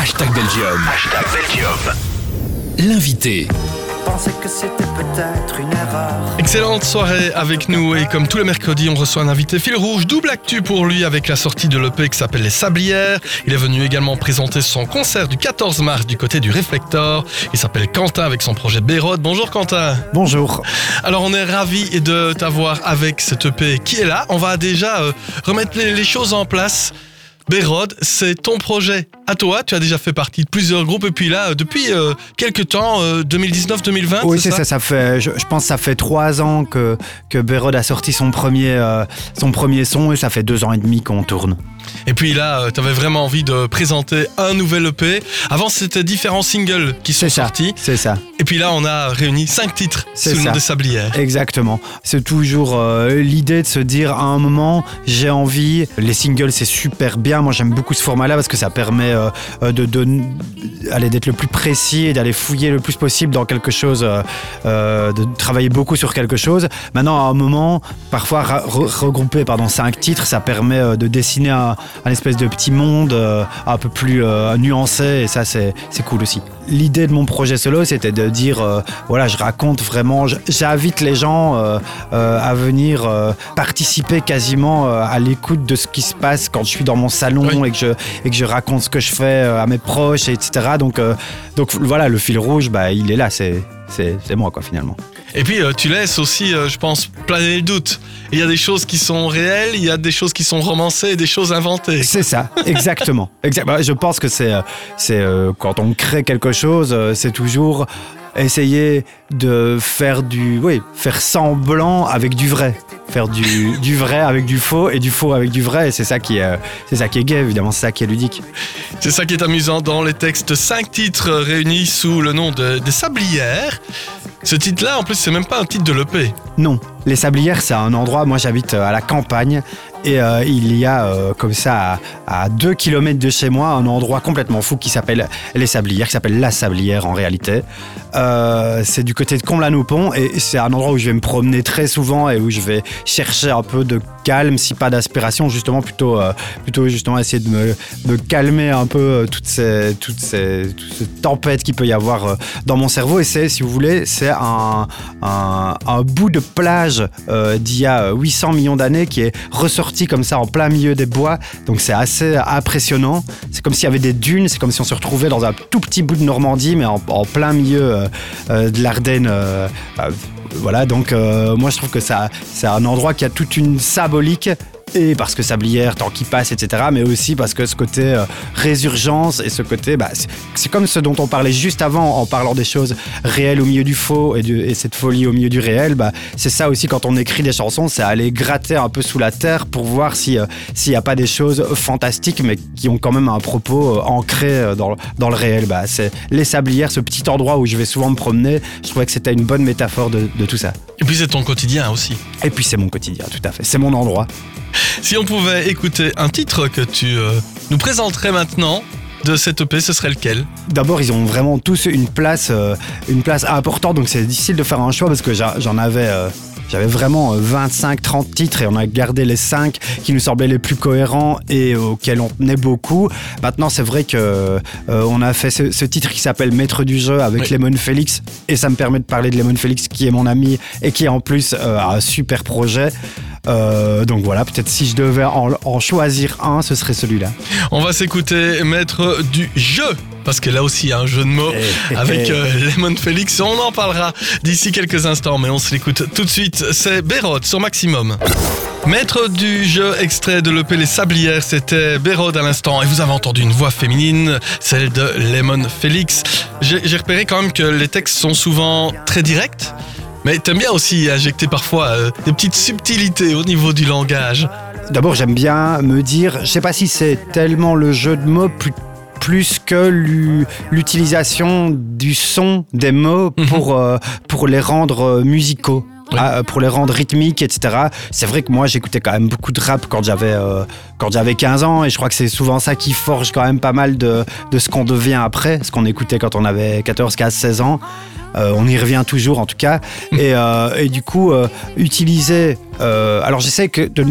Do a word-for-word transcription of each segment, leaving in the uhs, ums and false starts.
Hashtag Belgium. Hashtag Belgium. L'invité. Pensais que c'était peut-être une erreur. Excellente soirée avec nous et comme tous les mercredis, on reçoit un invité fil rouge, double actu pour lui avec la sortie de l'E P qui s'appelle Les Sablières. Il est venu également présenter son concert du quatorze mars du côté du Réflector. Il s'appelle Quentin avec son projet Bérode. Bonjour Quentin. Bonjour. Alors on est ravis de t'avoir avec cette E P qui est là. On va déjà euh, remettre les, les choses en place. Bérode, c'est ton projet à toi. Tu as déjà fait partie de plusieurs groupes et puis là, depuis euh, quelques temps, euh, deux mille dix-neuf deux mille vingt. Oui, c'est c'est ça. ça. Ça fait, je, je pense, que ça fait trois ans que que Bérode a sorti son premier euh, son premier son et ça fait deux ans et demi qu'on tourne. Et puis là, euh, tu avais vraiment envie de présenter un nouvel E P. Avant, c'était différents singles qui sont C'est ça, sortis. c'est ça. Et puis là, on a réuni cinq titres C'est sous le nom ça. des Sablières. Exactement. C'est toujours euh, l'idée de se dire à un moment, j'ai envie. Les singles, c'est super bien. Moi, j'aime beaucoup ce format-là parce que ça permet euh, de, de, allez, d'être le plus précis et d'aller fouiller le plus possible dans quelque chose, euh, euh, de travailler beaucoup sur quelque chose. Maintenant, à un moment, parfois ra- re- regrouper pardon, cinq titres, ça permet euh, de dessiner un, un espèce de petit monde euh, un peu plus euh, nuancé et ça, c'est, c'est cool aussi. L'idée de mon projet solo, c'était de dire, euh, voilà, je raconte vraiment, je- j'invite les gens euh, euh, à venir euh, participer quasiment euh, à l'écoute de ce qui se passe quand je suis dans mon salon Oui. et, que je, et que je raconte ce que je fais euh, à mes proches, et cetera. Donc, euh, donc voilà, le fil rouge, bah, il est là, c'est, c'est, c'est moi quoi finalement. Et puis, euh, tu laisses aussi, euh, je pense, planer le doute. Il y a des choses qui sont réelles, il y a des choses qui sont romancées et des choses inventées. C'est ça, exactement. Exact. Bah, je pense que c'est, euh, c'est euh, quand on crée quelque chose, euh, c'est toujours essayer de faire du, oui, faire semblant avec du vrai, faire du, du vrai avec du faux et du faux avec du vrai. Et c'est ça qui est, euh, c'est ça qui est gai, évidemment, c'est ça qui est ludique. C'est ça qui est amusant dans les textes. Cinq titres réunis sous le nom de, des Sablières. Ce titre-là, en plus, c'est même pas un titre de l'E P. Non, les Sablières, c'est un endroit, moi j'habite à la campagne et euh, il y a euh, comme ça à, à deux kilomètres de chez moi un endroit complètement fou qui s'appelle les Sablières, qui s'appelle la Sablière en réalité. Euh, c'est du côté de Combles-la-Noupon et c'est un endroit où je vais me promener très souvent et où je vais chercher un peu de calme, si pas d'aspiration, justement plutôt, euh, plutôt justement essayer de me, me calmer un peu euh, toutes ces, toutes ces, toutes ces tempêtes qu'il peut y avoir euh, dans mon cerveau. Et c'est, si vous voulez, c'est un, un, un bout de plage euh, d'il y a huit cents millions d'années qui est ressorti comme ça en plein milieu des bois. Donc c'est assez impressionnant. C'est comme s'il y avait des dunes, c'est comme si on se retrouvait dans un tout petit bout de Normandie, mais en, en plein milieu euh, euh, de l'Ardenne. Euh, bah, voilà, donc euh, moi je trouve que ça, c'est un endroit qui a toute une symbolique. Et parce que Sablières, temps qui passe, et cetera. Mais aussi parce que ce côté euh, résurgence et ce côté, bah, c'est, c'est comme ce dont on parlait juste avant en parlant des choses réelles au milieu du faux et, de, et cette folie au milieu du réel. Bah, c'est ça aussi quand on écrit des chansons, c'est aller gratter un peu sous la terre pour voir si, euh, s'il n'y a pas des choses fantastiques mais qui ont quand même un propos euh, ancré euh, dans, dans le réel. Bah, c'est les Sablières, ce petit endroit où je vais souvent me promener. Je trouvais que c'était une bonne métaphore de, de tout ça. Et puis, c'est ton quotidien aussi. Et puis c'est mon quotidien, tout à fait. C'est mon endroit. Si on pouvait écouter un titre que tu euh, nous présenterais maintenant de cette E P, ce serait lequel ? D'abord, ils ont vraiment tous une place, euh, une place importante, donc c'est difficile de faire un choix parce que j'a- j'en avais, euh, j'avais vraiment vingt-cinq trente titres et on a gardé les cinq qui nous semblaient les plus cohérents et auxquels on tenait beaucoup. Maintenant, c'est vrai que euh, on a fait ce, ce titre qui s'appelle Maître du jeu avec Oui. Lemon Félix et ça me permet de parler de Lemon Félix qui est mon ami et qui en plus euh, a un super projet. Euh, donc voilà, peut-être si je devais en, en choisir un, ce serait celui-là. On va s'écouter Maître du jeu. Parce que là aussi, il y a un jeu de mots Eh, avec eh. euh, Lemon Félix. On en parlera d'ici quelques instants, mais on se l'écoute tout de suite. C'est Bérode sur Maximum. Maître du jeu, extrait de l'E P Les Sablières, c'était Bérode à l'instant. Et vous avez entendu une voix féminine, celle de Lemon Félix. J'ai, j'ai repéré quand même que les textes sont souvent très directs. Mais t'aimes bien aussi injecter parfois euh, des petites subtilités au niveau du langage. D'abord, j'aime bien me dire, je sais pas si c'est tellement le jeu de mots plus, plus que l'u- l'utilisation du son des mots pour, euh, pour les rendre euh, musicaux. Oui. Ah, pour les rendre rythmiques, et cetera. C'est vrai que moi, j'écoutais quand même beaucoup de rap quand j'avais, euh, quand j'avais quinze ans et je crois que c'est souvent ça qui forge quand même pas mal de, de ce qu'on devient après, ce qu'on écoutait quand on avait quatorze, quinze, seize ans. Euh, on y revient toujours en tout cas. Et, euh, et du coup, euh, utiliser... Euh, alors j'essaie que de ne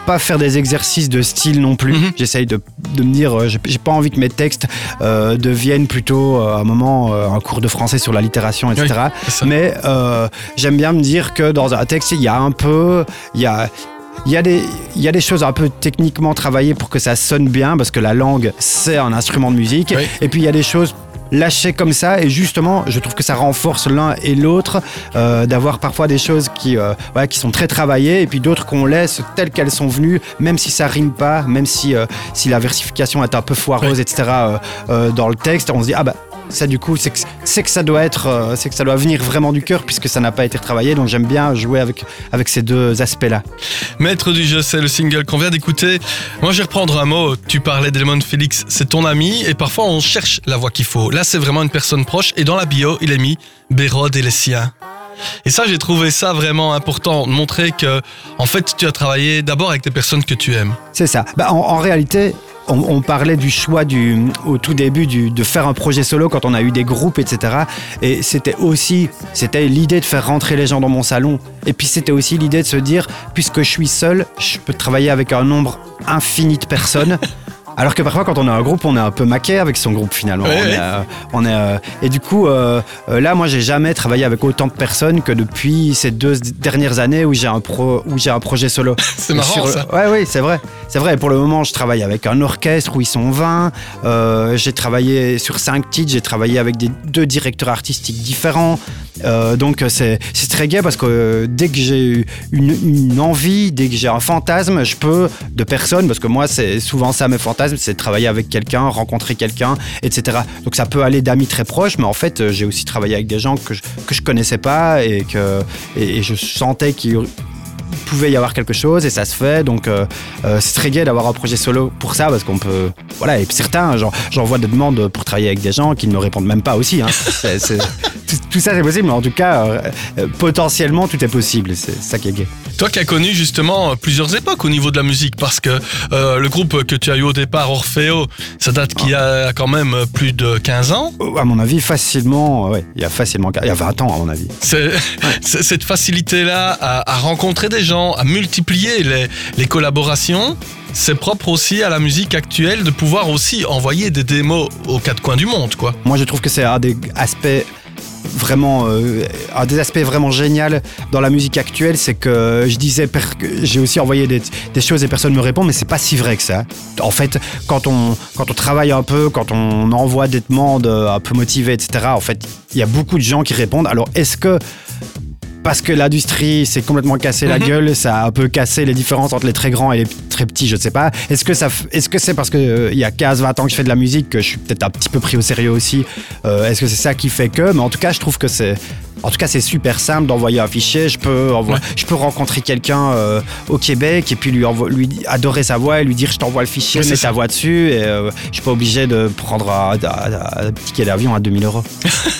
pas faire des exercices de style non plus. Mm-hmm. J'essaye de, de me dire, euh, j'ai, j'ai pas envie que mes textes euh, deviennent plutôt euh, à un moment euh, un cours de français sur l'allitération, et cetera. Oui, mais euh, j'aime bien me dire que dans un texte, il y a un peu, il y a Il y, a des, il y a des choses un peu techniquement travaillées pour que ça sonne bien, parce que la langue, c'est un instrument de musique. Oui. Et puis, il y a des choses lâchées comme ça. Et justement, je trouve que ça renforce l'un et l'autre, euh, d'avoir parfois des choses qui, euh, ouais, qui sont très travaillées, et puis d'autres qu'on laisse telles qu'elles sont venues, même si ça rime pas, même si, euh, si la versification est un peu foireuse, oui. et cetera, euh, euh, dans le texte. On se dit, ah bah, ça du coup c'est que, c'est que ça doit être euh, c'est que ça doit venir vraiment du cœur, puisque ça n'a pas été travaillé. Donc j'aime bien jouer avec, avec ces deux aspects là. Maître du jeu, c'est le single qu'on vient d'écouter. Moi je vais reprendre un mot. Tu parlais d'Element Félix, c'est ton ami, et parfois on cherche la voix qu'il faut. Là c'est vraiment une personne proche, et dans la bio il est mis Bérode et les siens. Et ça, j'ai trouvé ça vraiment important, de montrer que en fait tu as travaillé d'abord avec des personnes que tu aimes. C'est ça. Bah, en, en réalité, On, on parlait du choix du, au tout début du, de faire un projet solo quand on a eu des groupes, et cetera. Et c'était aussi c'était l'idée de faire rentrer les gens dans mon salon. Et puis c'était aussi l'idée de se dire, puisque je suis seul, je peux travailler avec un nombre infini de personnes. Alors que parfois, quand on a un groupe, on est un peu maqué avec son groupe finalement. Ouais, on ouais. Est, euh, on est, euh, et du coup, euh, euh, là, moi, j'ai jamais travaillé avec autant de personnes que depuis ces deux dernières années où j'ai un pro, où j'ai un projet solo. C'est marrant sur, ça. Ouais, oui, c'est vrai. C'est vrai. Et pour le moment, je travaille avec un orchestre où ils sont vingt. Euh, j'ai travaillé sur cinq titres. J'ai travaillé avec des, deux directeurs artistiques différents. Euh, donc c'est, c'est très gai, parce que euh, dès que j'ai une, une envie, dès que j'ai un fantasme, je peux, de personnes, parce que moi c'est souvent ça mes fantasmes, c'est de travailler avec quelqu'un, rencontrer quelqu'un, et cetera. Donc ça peut aller d'amis très proches, mais en fait j'ai aussi travaillé avec des gens que je, que je connaissais pas, et que et, et je sentais qu'il pouvait y avoir quelque chose, et ça se fait. Donc euh, euh, c'est très gai d'avoir un projet solo pour ça, parce qu'on peut, voilà. Et puis certains, genre, j'envoie des demandes pour travailler avec des gens qui ne me répondent même pas aussi, hein. c'est, c'est, tout, tout ça c'est possible, mais en tout cas euh, potentiellement tout est possible, c'est ça qui est gai. Toi qui as connu justement plusieurs époques au niveau de la musique, parce que euh, le groupe que tu as eu au départ, Orfeo, ça date qu'il y a quand même plus de quinze ans. À mon avis, facilement, ouais, il y a facilement, il y a vingt ans à mon avis. C'est, ouais. c'est, cette facilité-là à, à rencontrer des gens, à multiplier les, les collaborations, c'est propre aussi à la musique actuelle, de pouvoir aussi envoyer des démos aux quatre coins du monde, quoi. Moi, je trouve que c'est un des aspects vraiment euh, un des aspects vraiment génial dans la musique actuelle, c'est que je disais per- j'ai aussi envoyé des, des choses et personne me répond, mais c'est pas si vrai que ça. En fait, quand on quand on travaille un peu, quand on envoie des demandes un peu motivées, et cetera, en fait, il y a beaucoup de gens qui répondent. Alors, est-ce que parce que l'industrie s'est complètement cassé la gueule, ça a un peu cassé les différences entre les très grands et les très petits, je ne sais pas. Est-ce que, ça, est-ce que c'est parce qu'il euh, y a quinze vingt ans que je fais de la musique que je suis peut-être un petit peu pris au sérieux aussi, euh, est-ce que c'est ça qui fait que... Mais en tout cas, je trouve que c'est... En tout cas, c'est super simple d'envoyer un fichier. Je peux, envoyer, ouais. je peux rencontrer quelqu'un euh, au Québec et puis lui, envo- lui adorer sa voix et lui dire je t'envoie le fichier, ouais, mets ta voix dessus. Et euh, je suis pas obligé de prendre un, un, un ticket d'avion à deux mille euros.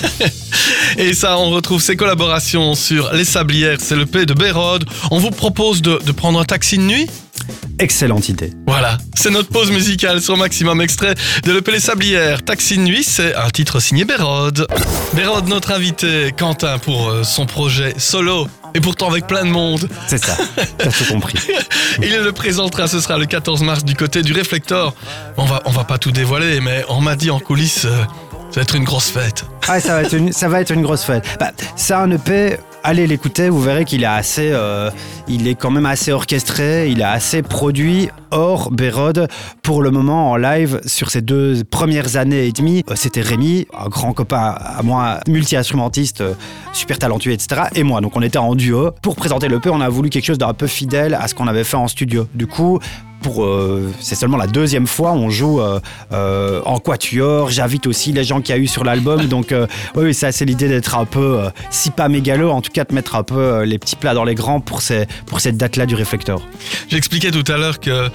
Et ça, on retrouve ces collaborations sur Les Sablières, c'est le P de Bérode. On vous propose de, de prendre un taxi de nuit ? Excellente idée. Voilà, c'est notre pause musicale sur Maximum, extrait de l'E P Les Sablières. Taxi de nuit, c'est un titre signé Bérode. Bérode, notre invité, Quentin, pour son projet solo, et pourtant avec plein de monde. C'est ça, t'as tout compris. Il le présentera, ce sera le quatorze mars du côté du Réflector. On va, on va pas tout dévoiler, mais on m'a dit en coulisses, euh, ça va être une grosse fête. Ah, ça va être une, ça va être une grosse fête. Bah, c'est un E P... Allez l'écouter, vous verrez qu'il est assez, euh, il est quand même assez orchestré, il est assez produit. Or, Bérode, pour le moment en live, sur ces deux premières années et demie, euh, c'était Rémi, un grand copain à moi, multi-instrumentiste, euh, super talentueux, et cetera. Et moi, donc on était en duo. Pour présenter l'E P, on a voulu quelque chose d'un peu fidèle à ce qu'on avait fait en studio. Du coup, pour, euh, c'est seulement la deuxième fois on joue euh, euh, en quatuor. J'invite aussi les gens qu'il y a eu sur l'album. Donc euh, oui, ça c'est l'idée d'être un peu, euh, si pas mégalo, en tout cas de mettre un peu euh, les petits plats dans les grands pour, ces, pour cette date-là du Réflector. J'expliquais tout à l'heure que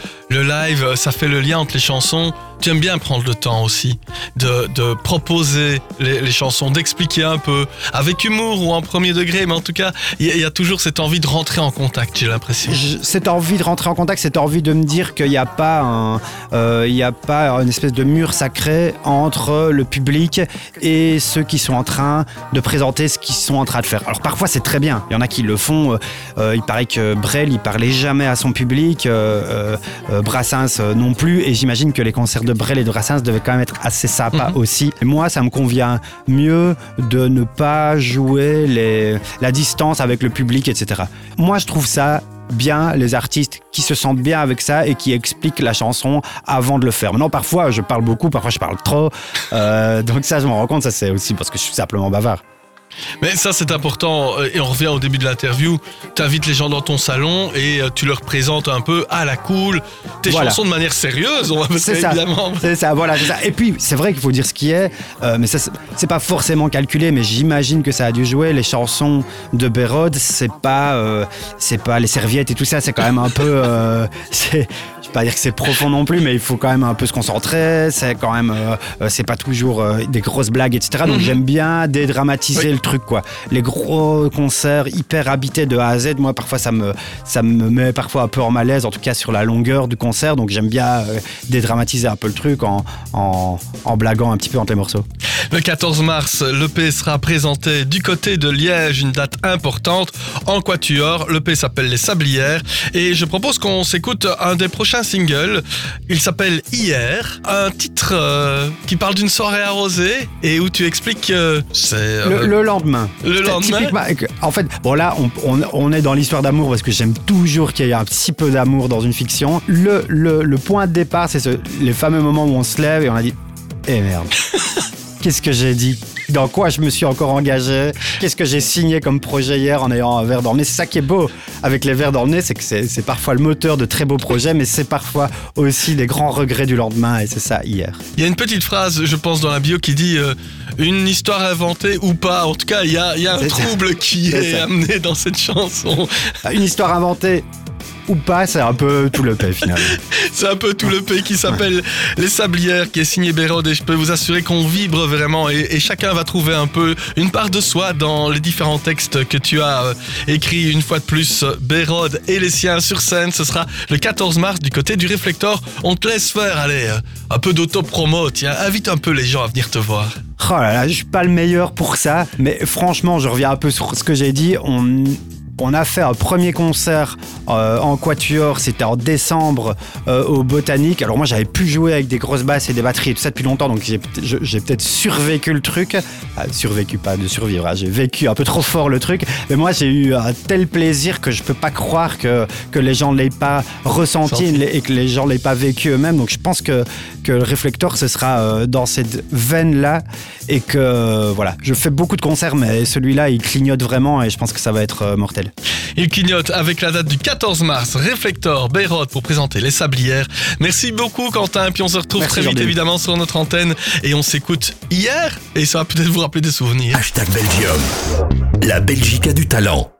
le live, ça fait le lien entre les chansons. Tu aimes bien prendre le temps aussi de, de proposer les, les chansons, d'expliquer un peu, avec humour ou en premier degré, mais en tout cas, il y, y a toujours cette envie de rentrer en contact, j'ai l'impression. Je, cette envie de rentrer en contact, cette envie de me dire qu'il n'y a pas un, euh, il y a pas une espèce de mur sacré entre le public et ceux qui sont en train de présenter ce qu'ils sont en train de faire. Alors parfois c'est très bien, il y en a qui le font. Euh, il paraît que Brel, il parlait jamais à son public, euh, euh, Brassens euh, non plus, et j'imagine que les concerts de Brel et de Brassens devaient quand même être assez sympas mmh. aussi. Et moi, ça me convient mieux de ne pas jouer les, la distance avec le public, et cetera. Moi, je trouve ça bien, les artistes qui se sentent bien avec ça et qui expliquent la chanson avant de le faire. Maintenant, parfois, je parle beaucoup, parfois, je parle trop. Euh, donc ça, je m'en rends compte, ça, c'est aussi parce que je suis simplement bavard. Mais ça c'est important, et on revient au début de l'interview, tu invites les gens dans ton salon et tu leur présentes un peu à la cool tes voilà. chansons de manière sérieuse, on va c'est ça, évidemment. C'est ça, voilà, c'est ça. Et puis c'est vrai qu'il faut dire ce qui est, euh, mais ça c'est pas forcément calculé, mais j'imagine que ça a dû jouer. Les chansons de Bérode, c'est pas, euh, c'est pas les serviettes et tout ça, c'est quand même un peu, euh, c'est, je vais pas dire que c'est profond non plus, mais il faut quand même un peu se concentrer. C'est quand même, euh, c'est pas toujours euh, des grosses blagues, et cetera. Donc mm-hmm. j'aime bien dédramatiser oui. le truc, quoi. Les gros concerts hyper habités de A à Z, moi parfois ça me, ça me met parfois un peu en malaise, en tout cas sur la longueur du concert, donc j'aime bien euh, dédramatiser un peu le truc en, en, en blaguant un petit peu entre les morceaux. Le quatorze mars, l'E P sera présenté du côté de Liège, une date importante en quatuor. L'E P s'appelle Les Sablières et je propose qu'on s'écoute un des prochains singles. Il s'appelle Hier, un titre euh, qui parle d'une soirée arrosée et où tu expliques que c'est... Euh, le, le lendemain. Le lendemain. En fait, bon là, on, on, on est dans l'histoire d'amour parce que j'aime toujours qu'il y ait un petit peu d'amour dans une fiction. Le, le, le point de départ, c'est ce, les fameux moments où on se lève et on a dit « Eh merde !» Qu'est-ce que j'ai dit ? Dans quoi je me suis encore engagé ? Qu'est-ce que j'ai signé comme projet hier en ayant un verre dans le nez ? C'est ça qui est beau avec les verres dans le nez, c'est que c'est, c'est parfois le moteur de très beaux projets, mais c'est parfois aussi des grands regrets du lendemain, et c'est ça hier. Il y a une petite phrase, je pense, dans la bio qui dit euh, « une histoire inventée ou pas ». En tout cas, il y a, il y a un c'est trouble ça. qui c'est est ça. amené dans cette chanson. Une histoire inventée ou pas, c'est un peu tout le P finalement. C'est un peu tout le P qui s'appelle Les Sablières, qui est signé Bérode, et je peux vous assurer qu'on vibre vraiment et, et chacun va trouver un peu une part de soi dans les différents textes que tu as euh, écrits. Une fois de plus, Bérode et les siens sur scène, ce sera le quatorze mars du côté du Réflector. On te laisse faire, allez, euh, un peu d'auto-promo, tiens, invite un peu les gens à venir te voir. Oh là là, je suis pas le meilleur pour ça, mais franchement, je reviens un peu sur ce que j'ai dit, on... On a fait un premier concert euh, en quatuor, c'était en décembre euh, au Botanique. Alors moi j'avais pu jouer avec des grosses basses et des batteries et tout ça depuis longtemps, donc j'ai, j'ai peut-être survécu le truc. Ah, survécu, pas de survivre, hein. J'ai vécu un peu trop fort le truc. Mais moi j'ai eu un tel plaisir que je peux pas croire que, que les gens ne l'aient pas ressenti Senti. et que les gens ne l'aient pas vécu eux-mêmes. Donc je pense que, que le Réflector ce sera euh, dans cette veine-là et que euh, voilà, je fais beaucoup de concerts mais celui-là il clignote vraiment et je pense que ça va être euh, mortel. Il clignote avec la date du quatorze mars, Réflector, Bérode pour présenter Les Sablières. Merci beaucoup Quentin, puis on se retrouve Merci très vite Jordan. évidemment sur notre antenne et on s'écoute hier et ça va peut-être vous rappeler des souvenirs. Hashtag Belgium, la Belgique a du talent.